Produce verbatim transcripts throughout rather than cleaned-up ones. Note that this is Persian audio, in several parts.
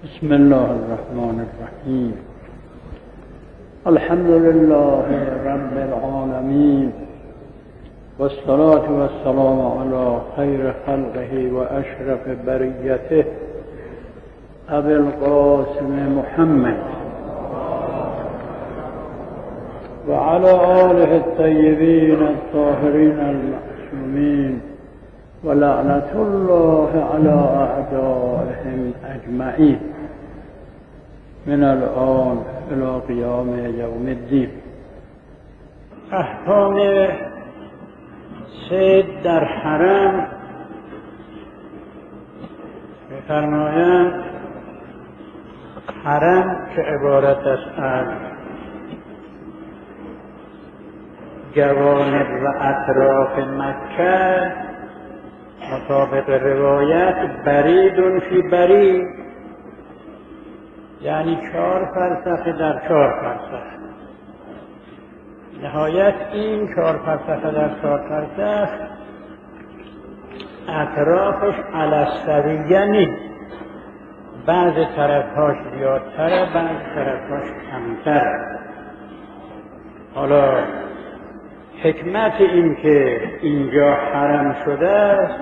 بسم الله الرحمن الرحیم. الحمد لله رب العالمین والصلاة والسلام علی خیر خلقه و اشرف بریته ابی القاسم محمد و علی آله الطیبین الطاهرین المعصومین و لعنت الله علی اعدائهم اجمعین من الآن الى قیام یوم الدین. احکام صید در حرم می‌فرمایند حرم که عبارت است از جوانب و اطراف مکه، مطابق روایت برید فی برید، یعنی چهار فرسخ در چهار فرسخ. نهایت این چهار فرسخ در چهار فرسخ اطرافش علی السویه نیست، بعض طرفهاش زیادتره، بعض طرفهاش کمتره. حالا حکمت این که اینجا حرم شده است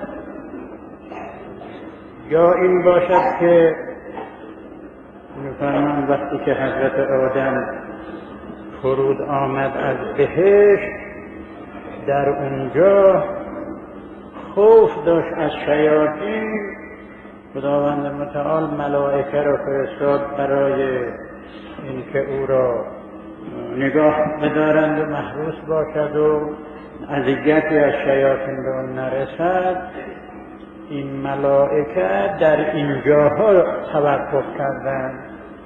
یا این باشد که می‌فرمایند وقتی که حضرت آدم فرود آمد از بهشت، در اونجا خوف داشت از شیاطین، خداوند متعال ملائکه را فرستاد برای اینکه او را نگاه بدارند و محروس باشد و اذیتی از شیاطین به اون نرسد. این ملائکه در این جاها توقف کردند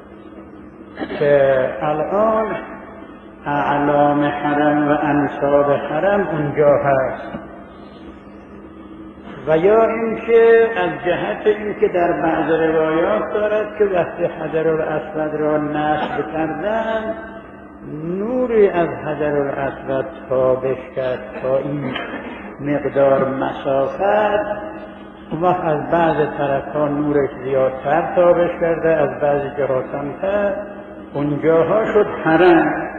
که الان اعلام حرم و انصاب حرم اونجا هست. و یا اینکه از جهت اینکه در بعض روایات دارد که وقتی حجر الاسود را نصب کردند نوری از حجر الاسود تابش کرد تا این مقدار مسافت، اون وقت از بعض طرفها نورش زیادتر تابش کرده، از بعض جهات کمتر، اونجاها شد حرم.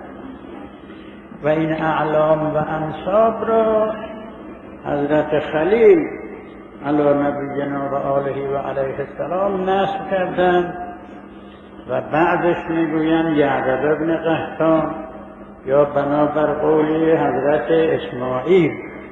و این اعلام و انصاب را حضرت خلیل علی نبینا و آله و علیه السلام نصب کردند و بعدش میگویند یعقوب ابن قحطان یا بنابر قولی حضرت اسماعیل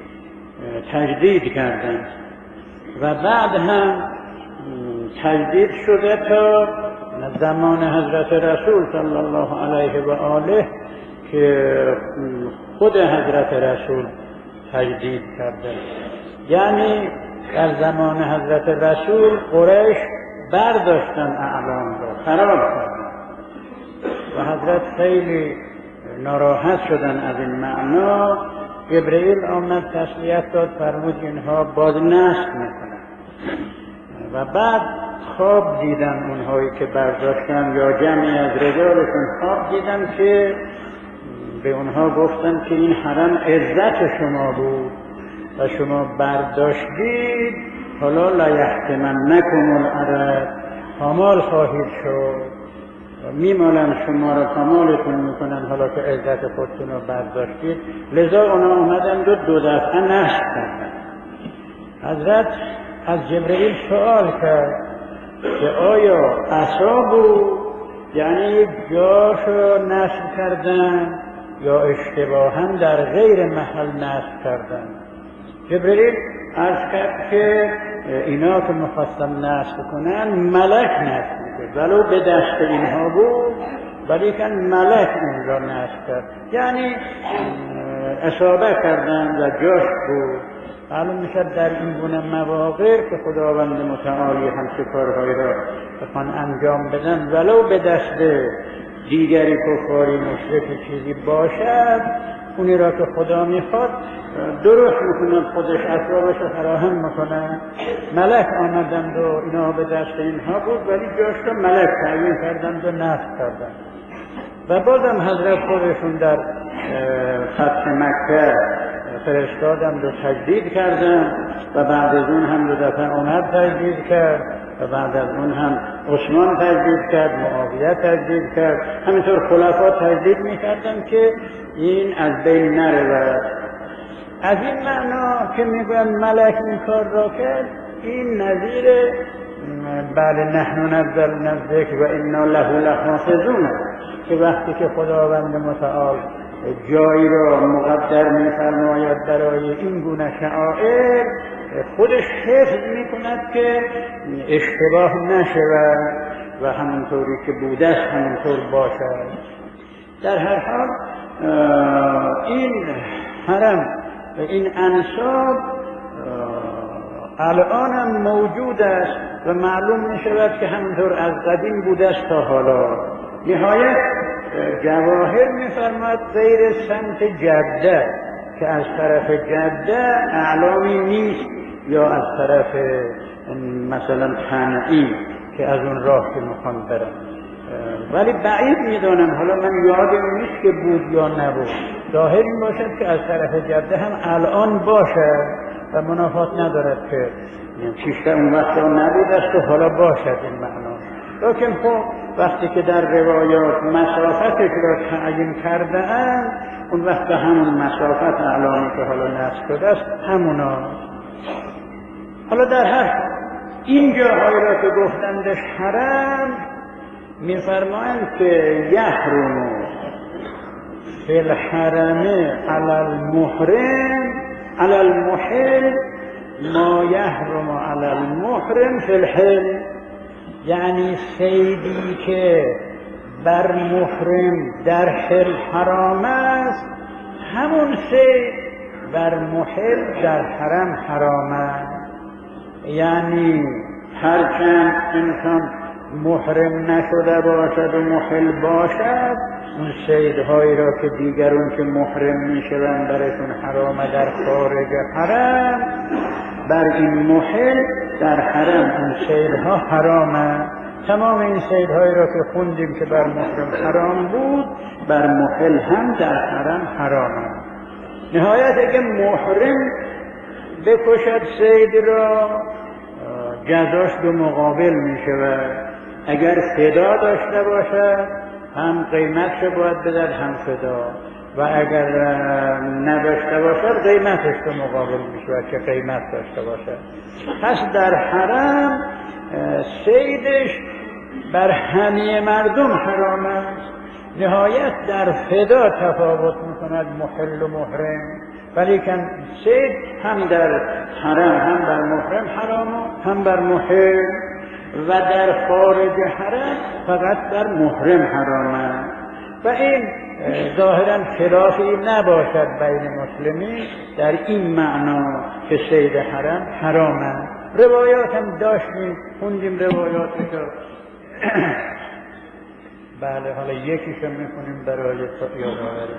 تجدید کردند و بعد هم تجدید شده تا زمان حضرت رسول صلی الله علیه و آله که خود حضرت رسول تجدید کرده. یعنی در زمان حضرت رسول قریش برداشتن اعلام را، خراب کردن و حضرت خیلی ناراحت شدن از این معنا. جبرئیل آمد تسلیت داد، فرمود اینها باز نسخ میکنن. و بعد خواب دیدن اونهایی که برداشتن یا جمعی از رجالشون خواب دیدن که به اونها گفتن که این حرم عزت شما بود و شما برداشتید، حالا لا یحتمنکم العرب، پامال خواهید شد و میمالن شما را، پامالتون میکنن حالا که عزت خودتون رو برداشتید. لذا اونا آمدن دو دو دفعه نصب کردن. حضرت از جبرئیل سوال کرد که آیا عصا بود، یعنی جاشو نصب کردن یا اشتباها در غیر محل نصب کردن؟ جبرئیل عرض کرد که اینا که مخواستم نصب کنن ملک نصب کرد، ولو به دست اینها بود ولی که ملک اون را نصب کرد، یعنی اصابه کردن و جاش بود. معلوم میشد در این گونه مواقع که خداوند متعالی همچه کارهایی را بخوان انجام بدن ولو به دست دیگری کفاری مشرکی چیزی باشد، اونی را که خدا میخواد درست میکنند، خودش اسبابش رو فراهم میکنند. ملک آمدند و اینا به دست اینها بود ولی جاش رو ملک تعیین کردند و نصب کردند. و بازم حضرت خودشون در فتح مکه فرستادند و تجدید کردند و بعد از اون هم دو دفعه اومد تجدید کرد و بعد از اون هم عثمان تجدید کرد، معاویه تجدید کرد، همینطور خلفا تجدید میکردن که این از بین نرود. از این معنا که میگویم ملک این کار را کرد، این نظیر بله نحن نزلنا الذکر و انا له لحافظون، که وقتی که خداوند متعال جایی را مقدر می‌فرماید برای این گونه شعائر، خودش حفظ می‌کند که اشتباه نشود و همونطوری که بوده است همونطور باشد. در هر حال این حرم، این انساب الان هم موجود است و معلوم می‌شود که همونطور از قدیم بوده است تا حالا. نهایت جواهر می‌فرماید غیر سمت جده که از طرف جده اعلامی نیست، یا از طرف مثلا تنعیم که از اون راه که میخوام برم، ولی بعید میدانم، حالا من یادم نیست که بود یا نبود. ظاهر این باشد که از طرف جده هم الان باشد و منافات ندارد که پیشتر اون وقت نبود است و حالا باشد این معنا. لیکن خب وقتی که در روایات مسافتش را تعیین کرده اند، اون وقت به همون مسافت اعلامی که حالا نصب شده است همونا. حالا در هر این جاهایی را که گفتندش حرم، میفرمایند که یحرم فی الحرم علی المحرم علی المحل ما یحرم علی المحرم فی الحل، یعنی صیدی که بر محرم در حل حرام است، همون صید بر محل در حرم حرام است. یعنی هرچند انسان محرم نشده باشد و محل باشد، اون صیدهایی را که دیگرون که محرم میشوند برشون حرامه در خارج حرم، بر این محل در حرم اون صیدها حرامه. تمام این صیدهایی را که خوندیم که بر محرم حرام بود، بر محل هم در حرم حرامه. نهایت اگه محرم بکشد صید را، جزاش به مقابل می شود. اگر فدا داشته باشد هم قیمتش باید بدهد هم فدا، و اگر نداشته باشد قیمتش به مقابل می شود که قیمت داشته باشد. پس در حرم صیدش بر همه مردم حرام است. نهایت در فدا تفاوت می کند محل و محرم، ولیکن صید هم در حرم هم بر محرم حرام، هم بر محل، و در خارج حرم فقط بر محرم حرام است. و این ظاهرا خلافی نباشد بین مسلمین در این معنا که صید حرم حرام است. روایات هم داشتیم، خوندیم روایاتشو. بله، حالا یکیشو میکنیم برای یادآوری.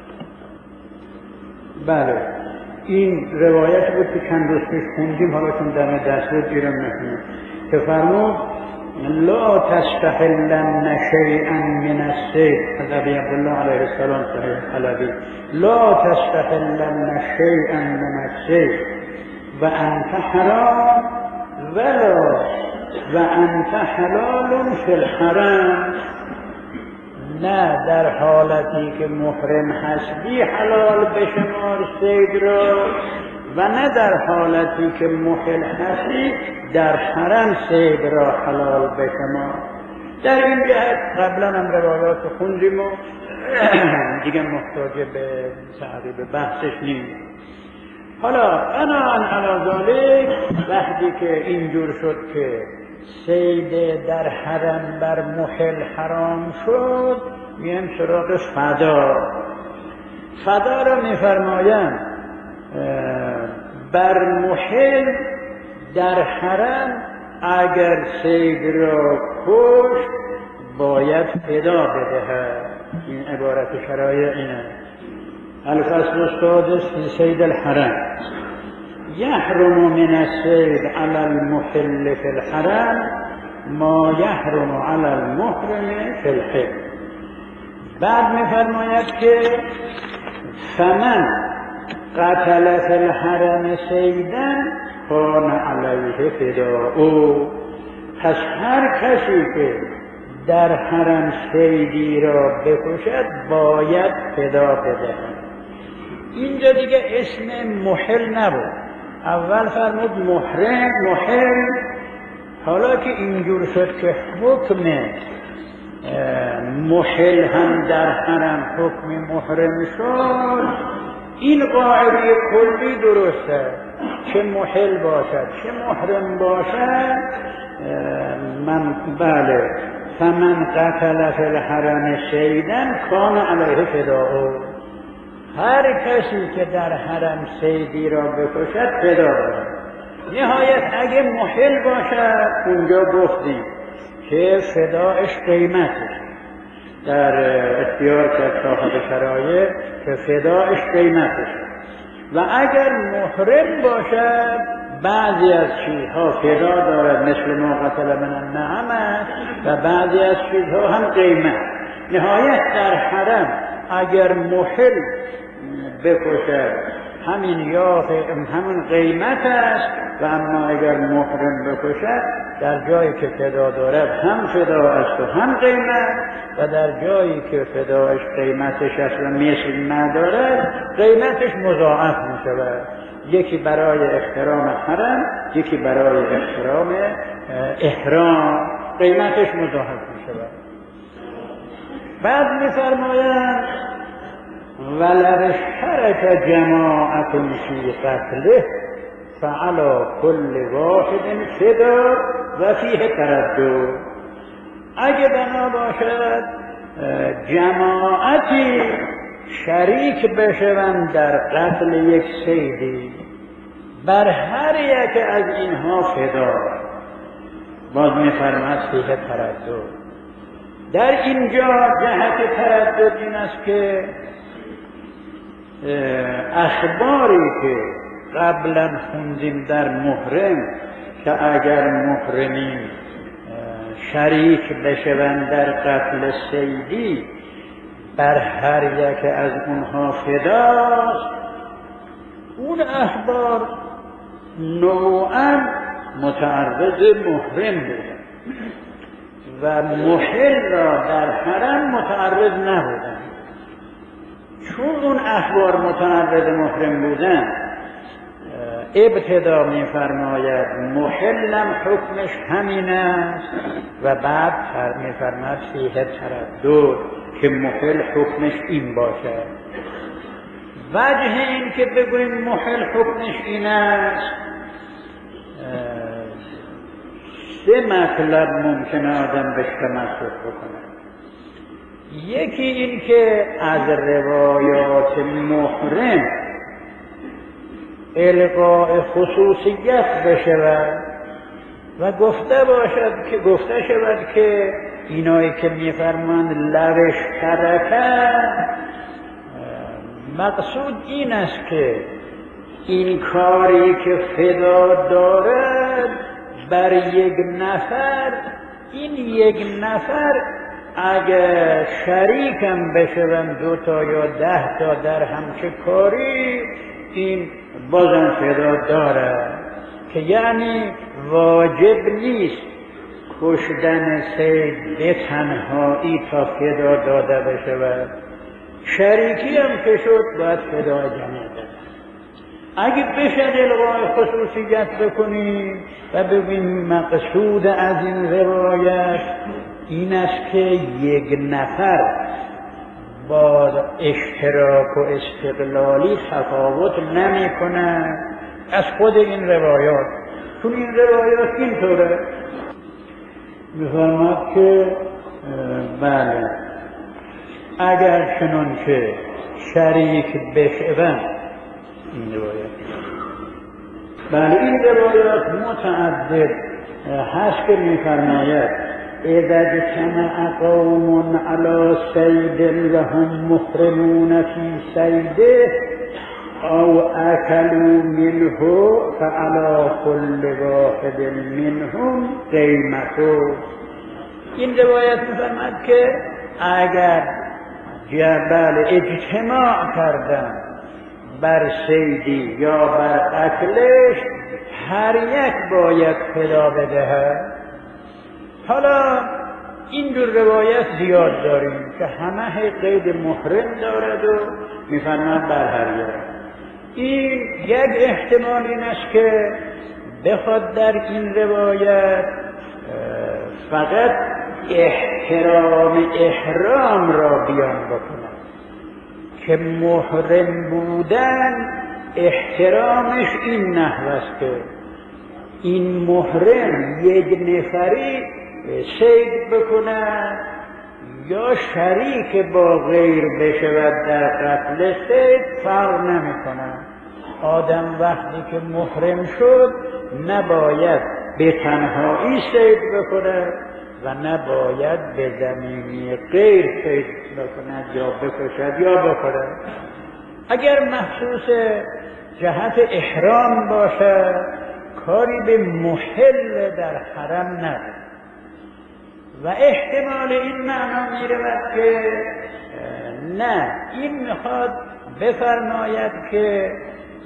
بله، این روایت بود که چند روز پیش خوندیم، حالا چون دم دست بود ایران میکنیم که فرمود لا تستحلن شیئا من الصید، از ابی عبدالله علیه السلام صحیح حلبی، لا تستحلن شیئا من الصید و انت حرام ولا و انت حلال فی الحرم، نه در حالتی که محرم هستی حلال بشمار صید را، و نه در حالتی که محل هستی در حرم صید را حلال بشمار. در این جهت قبلا هم روایات خوندیم و دیگه محتاج به تعریب بحثش نیست. حالا بناء علی ذلک، وقتی که اینجور شد که صید در حرم بر محل حرام شد، میایم سراغ فدا. فدا را میفرمایند بر محل در حرم اگر صید را کشت باید فدا بدهد. این عبارت شرایع اینه. الفصل السادس فی صید الحرم یحرم من الصید علی المحل فی الحرم ما یحرم علی المحرم فی الحل. بعد میفرماید که فمن قتل فی الحرم صیدا کان علیه فداء، پس هر کسی که در حرم صیدی را بکشد باید فدا بدهد. اینجا دیگه اسم محل نبود، اول فرمود محرم محل. حالا که اینجور شد که حکم محل هم در حرم حکم محرم شد، این قاعده کلی درسته، چه محل باشد چه محرم باشد. من بله فمن قتل فی الحرم صیدا کان علیه فداء، هر کسی که در حرم صیدی را بکشد فدا دارد. نهایت اگه محل باشد اونجا گفتیم که فداش قیمتش در اختیار کرد صاحب شرایط که فداش قیمتش، و اگر محرم باشد بعضی از چیزها فدا دارد مثل ما قتل من النعم و بعضی از چیزها هم قیمت. نهایت در حرم اگر محل بکشد همین یا همین قیمت است، و اما اگر محرم بکشد در جایی که فدا دارد هم فدا است و هم قیمت، و در جایی که فداش قیمتش است و مثل ندارد قیمتش مضاعف می شود، یکی برای احترام حرم یکی برای احترام احرام قیمتش مضاعف می شود. بعد می فرمایند ولو اشترک جماعت فی قتله فعلی کل واحد فدا و فیه تردد. اگه بنا باشد جماعتی شریک بشوند در قتل یک صیدی، بر هر یک از اینها فدا، باز می‌فرماید فیه تردد. در اینجا جهت تردد این است که اخباری که قبلا خوندیم در محرم که اگر محرمین شریک بشوند در قتل صیدی بر هر یک از اونها فداست، اون اخبار نوعا متعرض محرم بودن و محل را در حرم متعرض نبودن. چون اون اخبار متعرض محرم بودن ابتدا می فرماید محلم حکمش همین است و بعد می فرماید فیه تردد که محل حکمش این باشد. وجه این که بگویم محل حکمش این است، سه مطلب ممکن آدم بهش تمسک بکنه. یکی این که از روایات محرم القاء خصوصیت بشود و گفته باشد که گفته شود که اینایی که میفرماند لوش ترکه، مقصود این است که این کاری که فدا دارد بر یک نفر، این یک نفر اگر شریکم بشوند دو تا یا ده تا در همچه کاری، این بازم فدا دارد، که یعنی واجب نیست کشتن صید به تنهایی تا فدا داده بشود، شریکی هم که شد باید فدا جمع داد. اگه بشد الغای خصوصیت بکنیم و ببینیم مقصود از این روایت این است که یک نفر با اشتراک و استقلالی تفاوت نمی کند از خود این روایات. چون این روایات اینطوره می‌فرماید که بله اگر چنانچه شریک بشوند، این روایات بله این روایات متعدد هست که می‌فرماید اذا اجتمع قوم على صید وهم محرمون فی صیده او اکلوا منه فعلى كل واحد منهم قیمته. این روایت می‌فرماید که اگر جبل اجتماع کردن بر صیدی یا بر قتلش، هر یک باید فدا بدهد. حالا این دو روایت زیاد داریم که همه قید محرم دارد و میفرماید بر هر یک. این یک احتمال این است که بخواد در این روایت فقط احترام احرام را بیان بکند که محرم بودن احترامش این نحو است که این محرم یک نفری صید بکند یا شریک با غیر بشود در قتل صید فرق نمی کند. آدم وقتی که محرم شد نباید به تنهایی صید بکند و نباید به زمینی غیر صید بکند یا بکشد یا بخورد. اگر مخصوص جهت احرام باشد کاری به محل در حرم ندارد و احتمال این معنا می رود که نه، این میخواد بفرماید که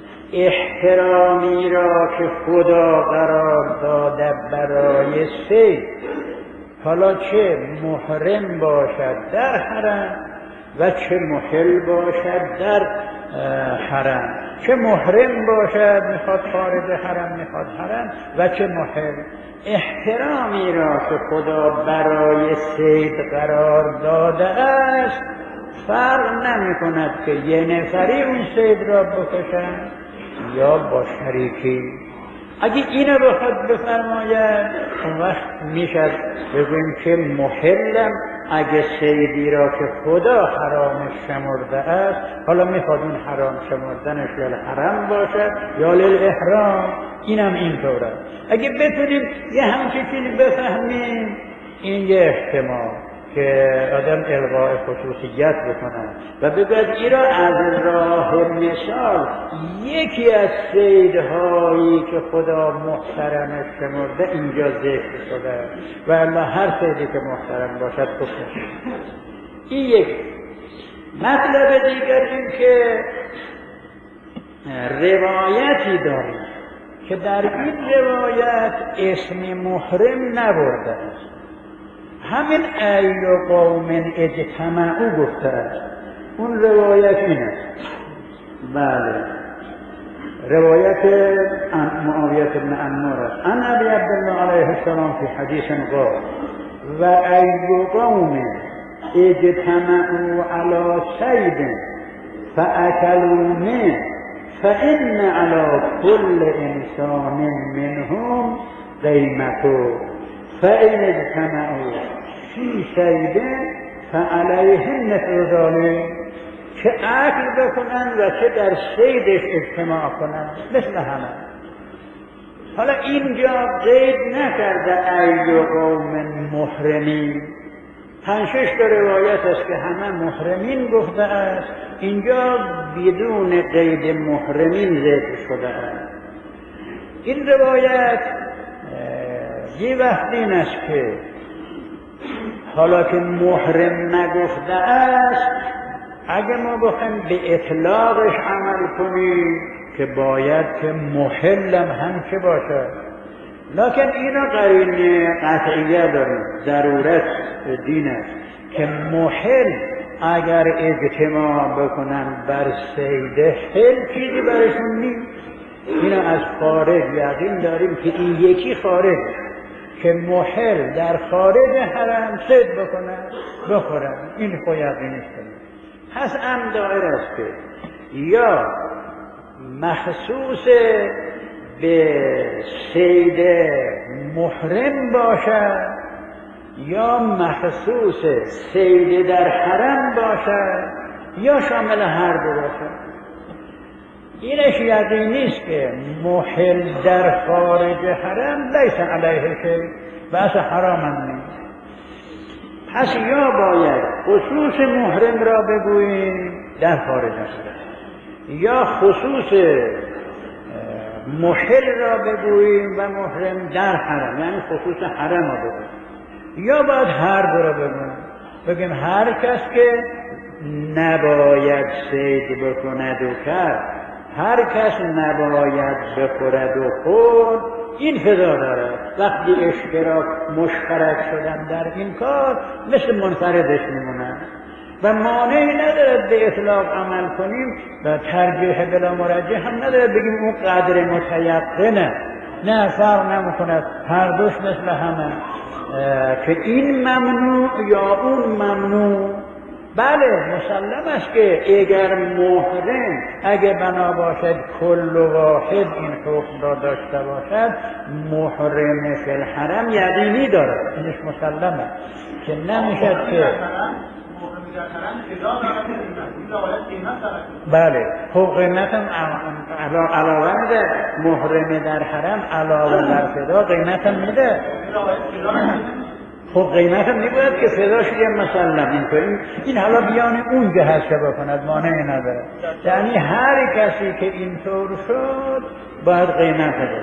احترامی را که خدا قرار داده برای صید، حالا چه محرم باشد در حرم و چه محل باشد در حرم، چه محرم باشد میخواد خارج حرم میخواد حرم و چه محل، احترامی را که خدا برای صید قرار داده است فرق نمی کند که یه نفری اون صید را بکشند یا با شریکی. اگه اینو بخواد بفرماید اون وقت میشد بگویم که محلم اگه صیدی را که خدا حرامش شمرده است، حالا میخواد اون حرام شمردنش للحرم باشد یا للاحرام، اینم اینطوره. اگه بتونیم یه همچین چیزی بفهمیم این یه احتمال که آدم الغاء خصوصیت بکنه و بگوید این را از راه مثال یکی از صیدهایی که خدا محترمش شمرده اینجا ذکر شده و الا هر صیدی که محترم باشد بکشه. این یک مطلب دیگر این که روایتی داریم که در این روایت اسم محرم نبرده است، همین ای قوم اجتمعوا گفته است. اون روایت این است، بله، روایت معاویه بن عمار است. عن ابی عبدالله علیه السلام فی حدیث قال و ای قوم اجتمعوا علی صید فاکلوا منه فان علی كل انسان منهم قیمته فإن اجتمعوا فی صید فعلیهم مثل ذلک، چه اکل بکنن و چه در صیدش اجتماع کنن مثل همه. حالا اینجا قید نکرده ای قوم محرمین، پنج شش تا روایت است که همه محرمین گفته است، اینجا بدون قید محرمین ذکر شده است. این روایت یه وقت این است که حالا که محرم نگفته است اگه ما بخوایم به اطلاقش عمل کنیم که باید که محلم هم چه باشد، لکن اینا قرینه قطعیه داریم، ضرورت دین است که محل اگر اجتماع بکنن بر صید حل چیزی برشون نیست. اینا از خارج یقین داریم که این یکی خارج که محل در خارج حرم صید بکنن بخورن، این خو یقینی است. پس ام دایر است که یا مخصوص به صید محرم باشد یا مخصوص صید در حرم باشد یا شامل هر دو باشد. اینش یقینی است که محل در خارج حرم لیس علیه شیء، بس حرام هم نیست. پس یا باید خصوص محرم را بگوییم در خارج حرم یا خصوص محل را بگوییم و محرم در حرم، یعنی خصوص حرم را بگوییم، یا باید هر دو را بگوییم، بگیم هر کس که نباید صید بکند و کرد، هر کس نباید بخورد و خورد، این فضا دارد. وقتی اشتراک مشترک شدن در این کار مثل منفردش میمونن و مانعی ندارد به اطلاق عمل کنیم و ترجیح بلا مرجح هم ندارد بگیم اون قدر متیقنه، نه فرق نمیکند، هر دوش مثل همه که این ممنوع یا اون ممنوع. بله مسلم است که اگر محرم اگر بنا باشد کل واحد این حکم را داشته باشد، محرم فی الحرم یقینی دارد، اینش مسلمه که نمیشد که بله خب قیمت هم علاوه میده، محرم در حرم علاوه بر فدا قیمت هم میده، خب قیمت هم میباید که فداش یه مسلم این این حالا بیان اون جهت که بکند مانعی نداره، یعنی هر کسی که اینطور شد باید قیمت بده.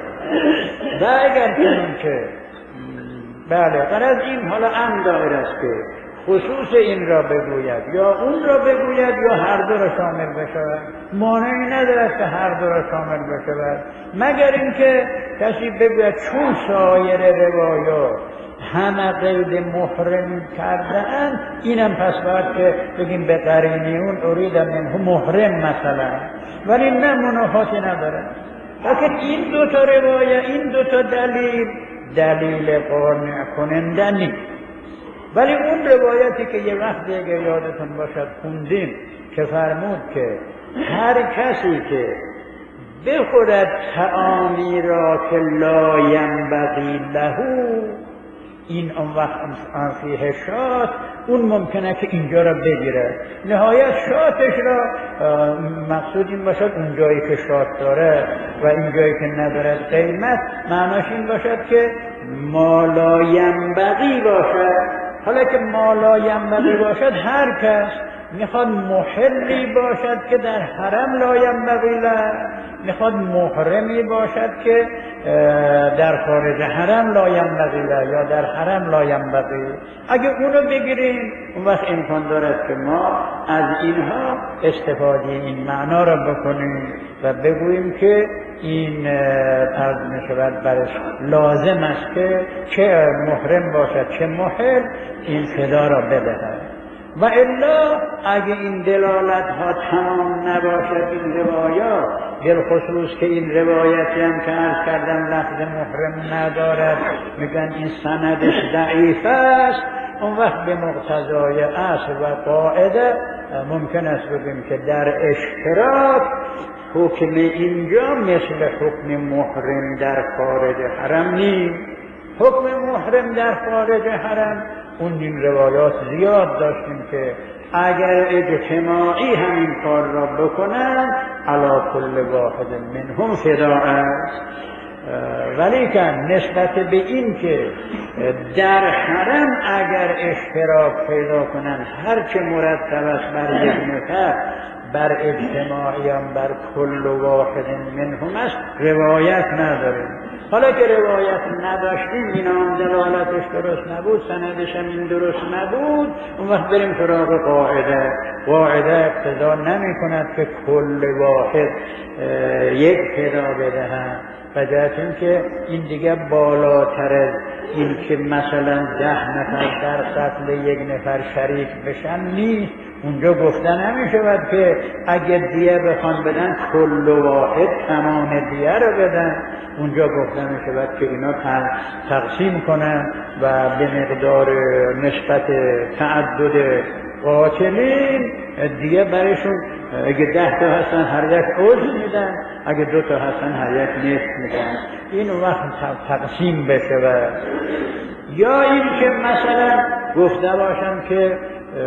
و اگر کنیم که بله غرض این حالا ام دایر است که خصوص این را بگوید یا اون را بگوید یا هر دو را شامل بشود، مانعی ندارد که هر دو را شامل بشود، مگر اینکه کسی بگوید چون سایر روایات همه قید محرم کرده اند، اینم پس باید که بگیم به قرینی اون ارید منه محرم مثلا، ولی نه منافاتی نداره. لیکن این دو تا روایت، این دو تا دلیل دلیل قانع کننده نیست. ولی اون روایتی که یه وقت اگر یادتون باشد خوندیم که فرمود که هر کسی که بخورد طعامی را که لا ینبغی له، این اون وقت فیه شات، اون ممکنه که اینجا را بگیره، نهایت شاتش را مقصود این باشد اون جایی که شات داره و این جایی که نداره قیمت، معناش این باشد که ما لا ینبغی باشد. حالا که ما لا ینبغی باشد، هر کس میخواد محلی باشد که در حرم لا ینبغی له، میخواد محرمی باشد که در خارج حرم لا ینبغی له یا در حرم لا ینبغی. اگه اونو بگیریم اون وقت امکان دارد که ما از اینها استفاده این معنا را بکنیم و بگوییم که این عرض میشود برش لازم است که چه محرم باشد چه محل این فدا را بدهد. و الا اگه این دلالت ها تمام نباشد این روایات، بالخصوص که این روایتی هم که عرض کردم لفظ محرم ندارد، میگن این سندش ضعیف است، اون وقت به مقتضای اصل و قاعده ممکن است بگیم که در اشتراک حکم اینجا مثل حکم محرم در خارج حرم نیست. حکم محرم در خارج حرم اون این روایات زیاد داشتیم که اگر اجتماعی همین کار را بکنن علی کل واحد منهم فدا است، ولی که نسبت به این که در حرم اگر اشتراک پیدا کنن هرچه مرتب است بر یک نفر، بر اجتماعیان بر کل واحد منهم است، روایت نداریم. حالا که روایت نداشتیم، این هم دلالتش درست نبود، سندش هم این درست نبود، اون وقت بریم سراغ قاعده. قاعده اقتضا نمی کند که کل واحد یک فدا بدهند، و جهت این که این دیگه بالاتر از این که مثلا ده نفر در قتل یک نفر شریک بشن نیست. اونجا گفته نمی شود که اگر دیه بخوان بدن کل واحد تمام دیه رو بدن، اونجا گفته می شود که اینا تقسیم کنن و به مقدار نسبت تعدد قاتلین دیگه برشون، اگه ده تا هستن هر یک عضو میدن، اگه دو تا هستن هر یک نصف میدن، این وقت تقسیم بشه. و یا این که مثلا گفته باشن که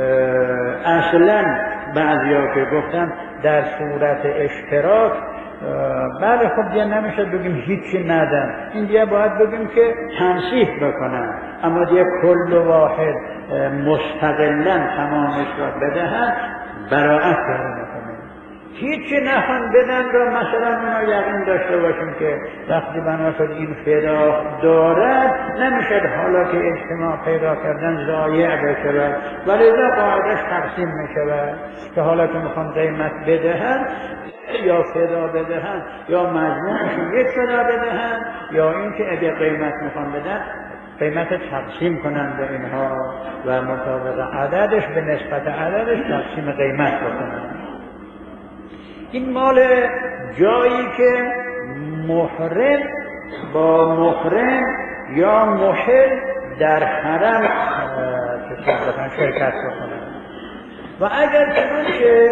اصلا بعضیا که گفتن در صورت اشتراک، بله خب دیگه نمیشه بگیم هیچی ندن، این دیگه باید بگیم که تنصیح بکنن، اما دیگه کل واحد مستقلا تمامش را بدهن، براعت داره نکنه. هیچی نخوان بدن رو مثلا اونا یقین داشته باشیم که وقتی بنا شد این فدا دارد نمیشد حالا که اجتماع پیدا کردن ضایع بشود ولی ذا قاعدش تقسیم میشود که حالا که میخوان قیمت بدهن یا فدا بدهن یا مجموعشون یک فدا بدهن یا اینکه اگه قیمت میخوان بدن قیمت تقسیم کنن به اینها و مطابق عددش به نسبت عددش تقسیم قیمت بکنن. این مال جایی که محرم با محرم یا محل در حرم شرکت بکنن و اگر چنانچه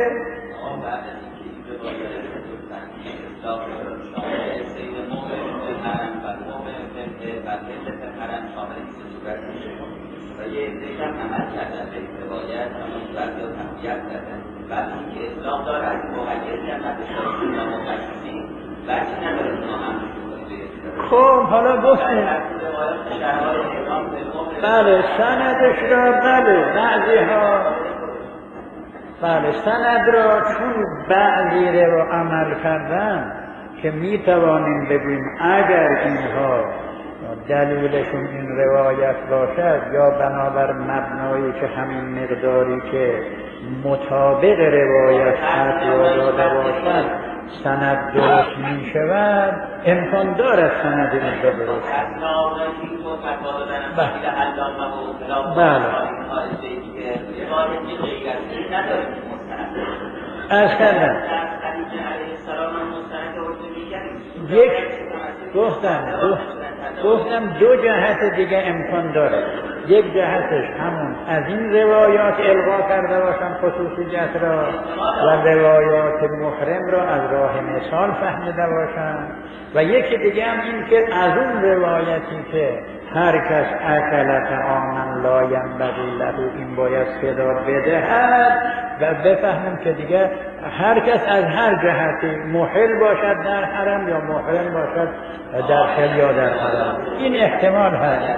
و یه عده‌ای هم عمل کردن به روایت همون صورت یا تقویت کردن بعد اینکه اطلاق دارد مقیدی هم مدرساتی یا مقیدی بچه نداره ما هم خب حالا گفتیم بله سندش را بله بعضی ها بله سند را چون بعضی رو عمل کردن که می توانیم بگوییم اگر اینها دلیلشون این روایت باشد یا بنابر مبنایی که همین مقداری که مطابق روایت فتوا داده باشد سند درست می شود امکان دارد سند این درست بله از کردن یک گفتم دو گفتم دو جهت دیگه امکان داره یک جهتش همون از این روایات الغا کرده باشن خصوصیت را و روایات محرم را از راه مثال فهمیده باشن و یکی دیگه هم این که از اون روایتی که هر کس اکل طعاما لا ینبغی له این باید فدا بدهد و بفهمیم که دیگه هر کس از هر جهتی محل باشد در حرم یا محرم باشد در خل یا در حرم این احتمال هست.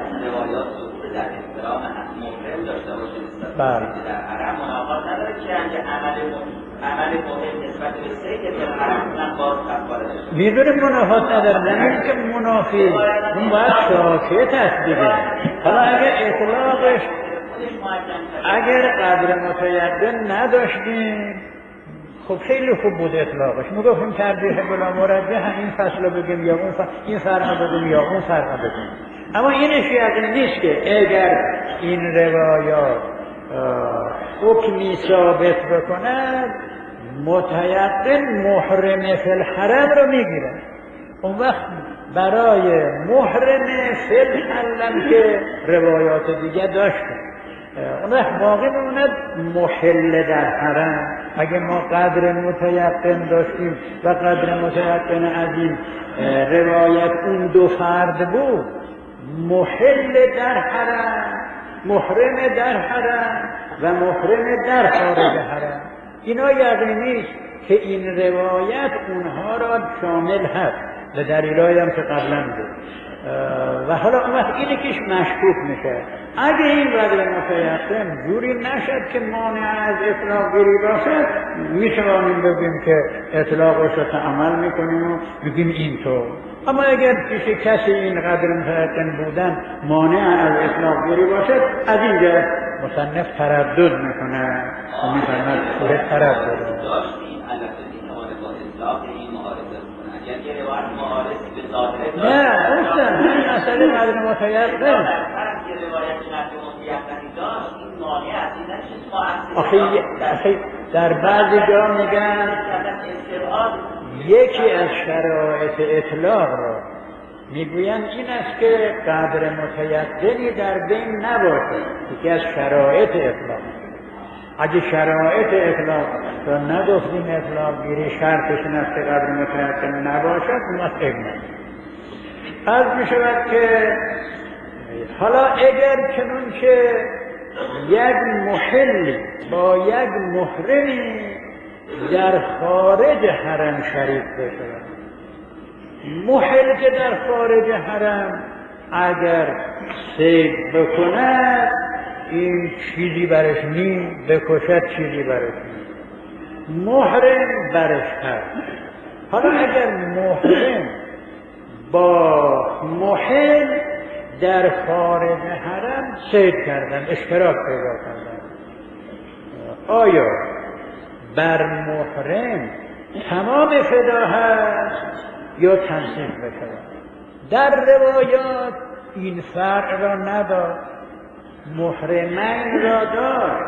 بله در حرم مناقض نداره که عمل عمل مهم نسبت به سید در حرم من باز کفاره داشته بیدور منافات نداره نمید که منافی اون باید شاکت هست دیگه. حالا اگر اطلاقش اگر قدر متیقن نداشتیم خب خیلی خوب بود اطلاقش میگفتیم ترجیح بلا مرجح این فصل رو بگیم یا اون فصل این فرق بگیم یا اون فرق بگیم اما اینش یقین نیست که اگر این روایات حکمی ثابت بکند متیقن محرم فی الحرم رو میگیرن اون وقت برای محرم فی الحرم که روایات دیگه داشتن اون وقت باقی میموند محل در حرم. اگه ما قدر متیقن داشتیم و قدر متیقن از این روایت اون دو فرد بود محل در حرم محرم در حرم و محرم در خارج حرم اینا یقینی است که این روایت اونها را شامل هست به دلیلایی هم که قبلا بود و حالا اون وقت اینه کهش مشکوک میشه. اگه این قدر متیقن جوری نشد که مانع از اطلاق گیری باشد میتوانیم بگیم که اطلاقش رو تعمل میکنیم و بگیم اینطور. اما اگر پیش کسی این قدر متیقن بودن مانع از اطلاق گیری باشد از اینجا مصنف تردد میکنه و میفرماید کوره تردد نه گفتم این مسئله قدر متیقن آخه در بعضی جا میگن یکی از شرایط اطلاق را میگویند این است که قدر متیقنی در بین نباشه یکی از شرایط اطلاق. اگه شرایط اطلاق را نگفتیم اطلاق گیری شرطش این است که قدر متیقن نباشد اون وقت اگنه عرض می شود که حالا اگر چنون که یک محلی با یک محرمی در خارج حرم شریک بشود محل که در خارج حرم اگر صید بکند این چیزی برش نی بکشد چیزی برش نی محرم برش هست. حالا اگر محرم با محل در خارج حرم صید کردن، اشتراک پیدا کردن، آیا بر محرم تمام فدا هست یا تنصیف بشود؟ در روایات این فرق را نداد. محرمین را داشت،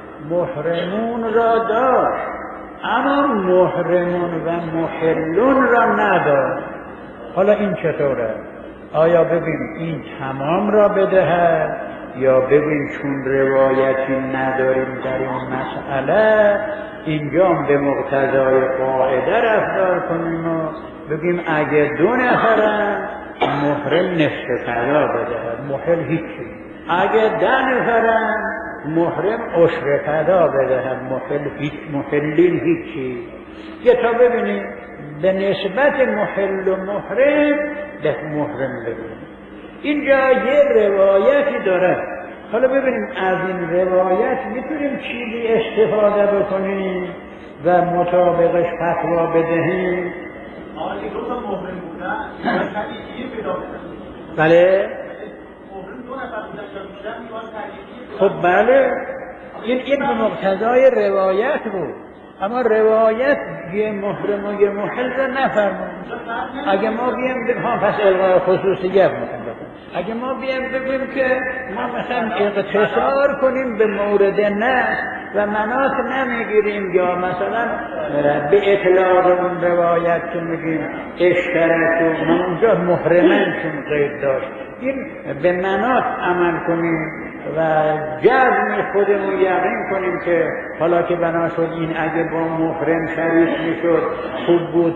محرمون را داشت، اما محرمون و محلون را نداشت. حالا این چطوره؟ آیا ببین این تمام را بدهد یا ببین چون روایتی نداریم در این مسئله اینجا به مقتضای قاعده رفتار کنیم و بگیم اگه دو نفرن محرم نصف فدا بدهد، محل هیچی. اگه ده نفرن محرم عشر فدا بدهد، محل هیچ، محلین هیچی. یه تا ببینیم به نسبت محل و محرم به محرم ببینیم. اینجا یه روایتی داره. حالا ببینیم از این روایت میتونیم چیزی استفاده بکنیم و مطابقش فتوا بدهیم. آقا دو تا محرم بودن تکلیفی پیدا کنن. بله محرم دو نفر بودن یا بیشتر میوان تکلیفی. خب بله این این به مقتضای روایت بود، اما روایت یه محرم و یه محل را نفرمود. اگه ما بیم بگیم پس الغای خصوصیت میکنیم، اگه ما بیم بگیم که ما مثلا اقتصار کنیم به مورد نص و مناط نمیگیریم یا مثلا به اطلاق اون روایت که میگیم اشترک و من اونجا محرمن چون قید داشت، این به مناط عمل کنیم و جزم خودمون یقین کنیم که حالا که بنا شد این اگه با محرم شریک میشد خوب بود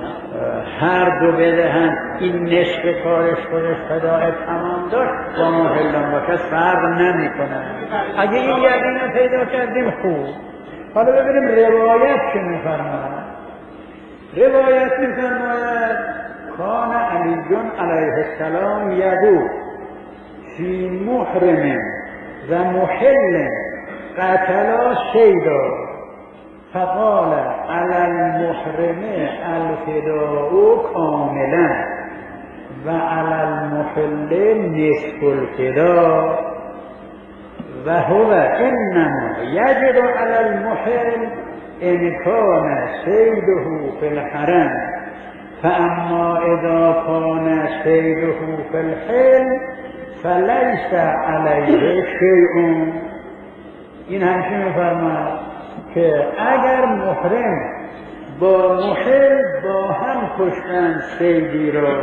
هر دو بدهن، این نصف کارش خودش فدای تمام داشت با محرم باشه فرق نمی کنه. اگه این یقین پیدا کردیم خوب. حالا ببینیم روایت چه میفرماید. روایت میفرماید کان علی جون علیه السلام یقول فی محرم و محل قتلا سیدا فقال علی المحرم الفداء کاملا و علی المحل نصف الفداء و هو انما یجب علی المحل ان کان سیده فی الحرم فاما اذا کان سیده فی الحل فلیس علیه شیء. این همچین می‌فرماید که اگر محرم با محل با هم کشتن صیدی را،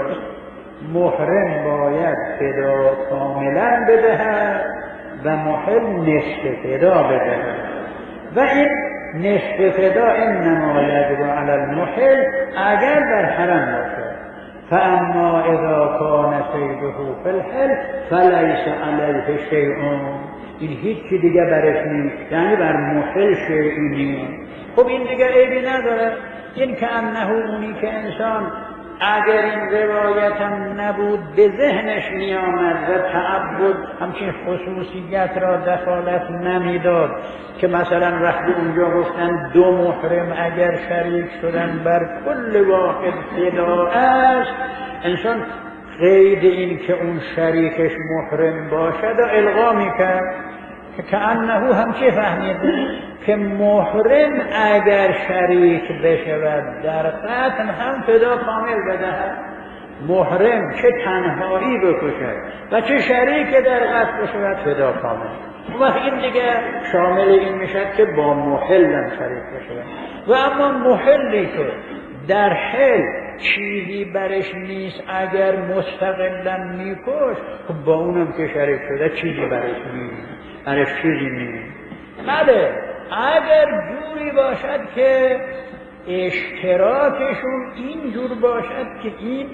محرم باید فدا کاملا بدهد و محل نصف فدا بدهد و این نصف فدا انما یجب علی المحل اگر در حرم باشد. فاما اذا کان سیده فی الحل فلیس علیه شیء. این هیچی دیگه برش نیست، یعنی بر محل شیئی نیست. خب این دیگه عیبی نداره. این که انه اونی که انسان اگر این روایت هم نبود به ذهنش نیامد و تعبد همچین خصوصیت را دخالت نمیداد که مثلا وقتی اونجا گفتن دو محرم اگر شریک شدن بر کل واحد فدا است، انسان قید این که اون شریکش محرم باشد و الغا میکرد که انه هم چه فهمیده که محرم اگر شریک بشود در قتل هم فدا کامل بدهد. محرم چه تنهایی بکشد و چه شریک در قتل بشود فدا کامل. و این دیگه شامل این میشد که با محلم شریک بشود. و اما محلی که در حل چیزی برش نیست اگر مستقلا میکش، خب با اونم که شریک شده چیزی برش نیست، برش چیزی نیست. بله اگر جوری باشد که اشتراکشون این جور باشد که این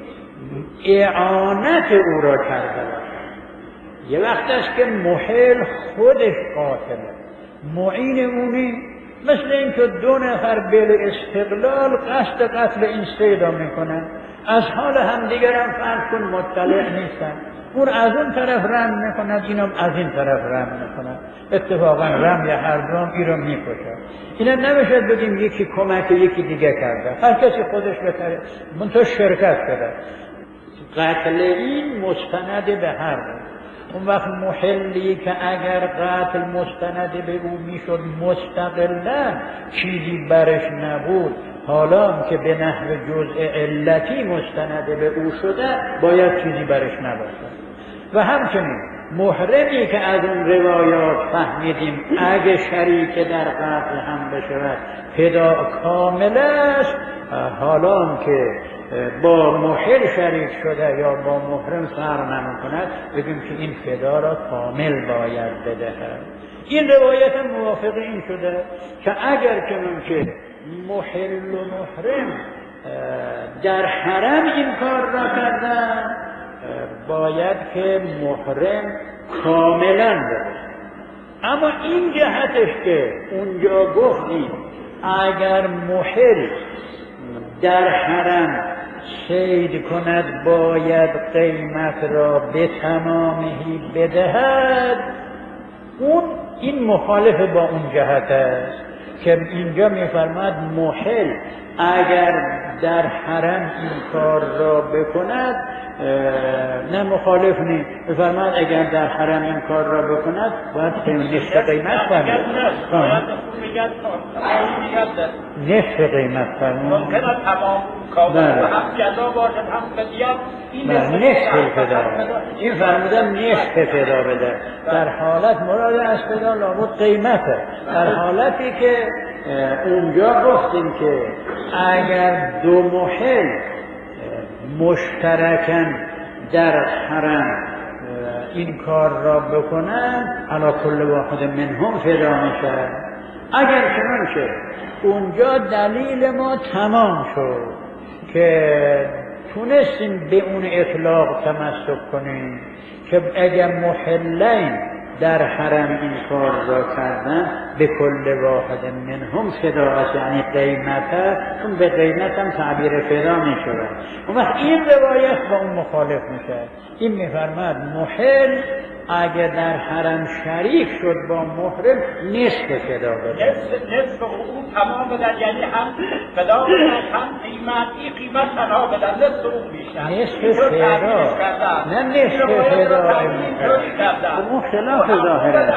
اعانت او را کرده باشد. یه وقت است که محل خودش قاتله، معین اونی، مثل اینکه دو نفر بل استقلال قصد قتل این سیدا میکنن، از حال همدیگر هم فرض کن مطلع نیستن، اون از اون طرف رم میکند، اینم از این طرف رم میکند، اتفاقا رم یا هر دوم این رو میکشد. اینا نمیشد بگیم یکی کمک یکی دیگه کرده، هر کسی خودش بتره، منتها شرکت کرده. قتل این مستند به هر دو. اون وقت محلی که اگر قتل مستند به او میشد مستقلا چیزی برش نبود، حالا که به نحو جزء علتی مستند به او شده باید چیزی برش نباشد. و همچنین محرمی که از اون روایات فهمیدیم اگه شریک در قتل هم بشود فدا کامل است، حالا که با محل شریک شده یا با محرم فرق نمی‌کند بگیم که این فدا را کامل باید بدهد. این روایت هم موافق این شده که اگر چنان که محل و محرم در حرم این کار را کردن باید که محرم کاملا بده. اما این جهتش که اونجا گفتیم اگر محل در حرم صید کند باید قیمت را به تمامهی بدهد، اون این مخالف با اون جهت است که اینجا میفرماد محل اگر در حرم این کار را بکند، نه مخالف نیست، میفرماد اگر در حرم این کار را بکند باید نصف قیمت فرمود، نصف قیمت فرمود، ممکن است تمام کامل و هم جزا باشد هم بدیت، این نصف فدا. این فرمودن نصف فدا بده. در حالت مراد از فدا لابد قیمته. در حالتی که اونجا گفتیم که اگر دو محل مشترکاً در حرم این کار را بکنن علی کل واحد منهم فدا میشه. اگر چنانچه اونجا دلیل ما تمام شد که تونستیم به اون اطلاق تمسک کنیم که اگر محلین در حرم این کار را کردن به کل واحد منهم فدا است، یعنی قیمته، چون به قیمت هم تعبیر فدا می شود. اون وقت این روایت با اون مخالف میشه. این میفرماد محل اگر در حرم شریک شد با محرم نصف فدا بده. نصف او تمام بدن، یعنی هم فدا بدن هم قیمت، این قیمت تنها بدن، نصف او میشن. نصف فدا نه نصف فدا. اون خلاف ظاهره.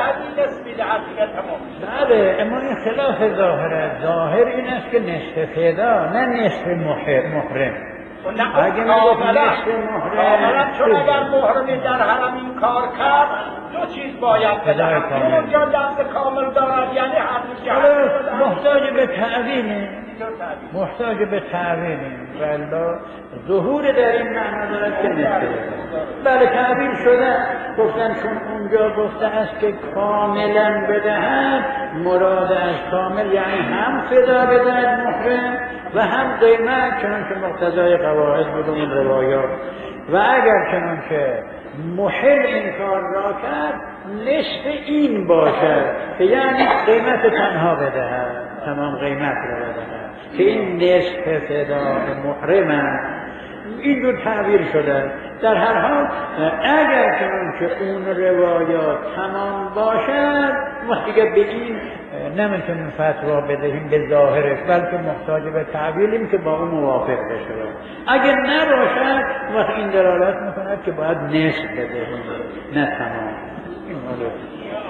بله اما این خلاف ظاهره. ظاهر این است که نصف فدا نه نصف محرم. اگه کاملا چون اگر محرمی در حرم این کار کرد دو چیز باید بدهد، اونجا دست کامل دارد، یعنی هر جهت محتاج به تعویله، محتاج به تعویله. والله ظهور در این معنا دارد که نصفه. بله تعویل شده، گفتن چون اونجا گفته است که کاملا بدهد، مراد از کامل یعنی هم فدا بدهد محرم و هم قیمت، چنانکه مقتضای قواعد بود این روایات. و اگر چنانکه محل این کار را کرد نصف این باشد که یعنی قیمت تنها بدهد، تمام قیمت را بدهد، که این نصف فدا محرم اینجور تعبیر شده. در هر حال اگر چنانکه اون روایات تمام باشد وقتی که به این نمیتونیم فتوا بدهیم به ظاهرش، بلکه محتاج به تعبیریم که با اون موافق بشه. اگر نباشد وقت این دلالت میکند که باید نصف بدهیم نه تمام. این